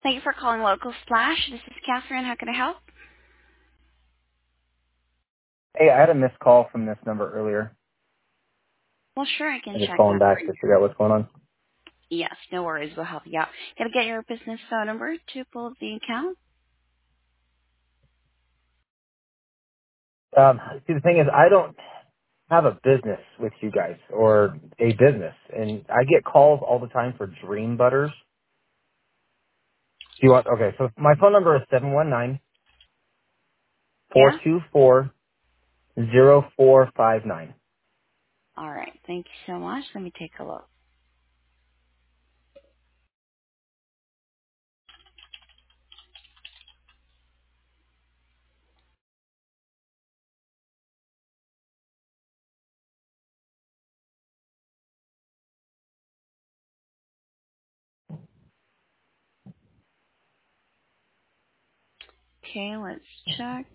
Thank you for calling Local Splash. This is Catherine. How can I help? Hey, I had a missed call from this number earlier. Well, sure, I can I'm just check calling that for back you. to figure out what's going on. Yes, no worries. We'll help you out. Gotta get your business phone number to pull up the account. See, the thing is, I don't have a business with you guys or a business, and I get calls all the time for Dream Butters. Do you want? Okay, so my phone number is 719 four Yeah? two four 0459. All right. Thank you so much. Let me take a look. Okay, let's check.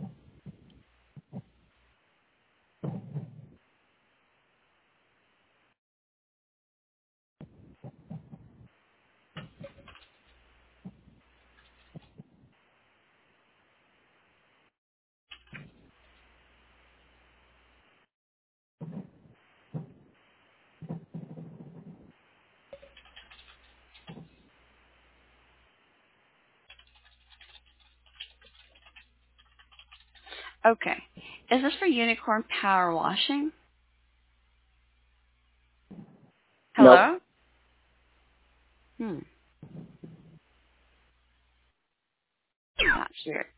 Okay. Is this for Unicorn Power Washing? Nope. Hello? Hmm. That's weird.